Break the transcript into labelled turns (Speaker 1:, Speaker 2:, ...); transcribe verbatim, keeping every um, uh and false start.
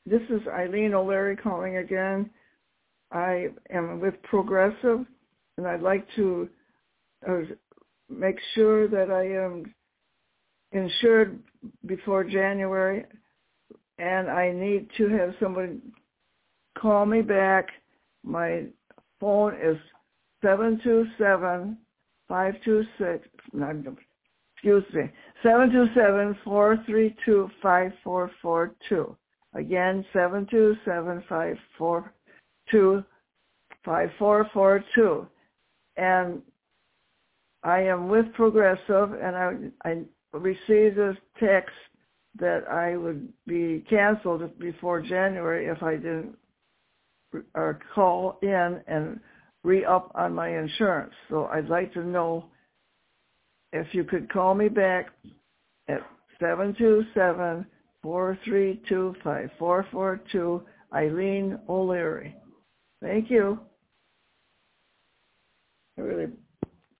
Speaker 1: This is Eileen O'Leary calling again. I am with Progressive, and I'd like to uh, make sure that I am insured before January, and I need to have somebody call me back. My phone is seven two seven, five two six, excuse me, seven two seven, four three two, five four four two. Again, seven two seven, five four two, five four four two. And I am with Progressive, and I, I received a text that I would be canceled before January if I didn't uh, call in and re-up on my insurance. So I'd like to know if you could call me back at seven two seven, four three two, five four four two, Eileen O'Leary. Thank you.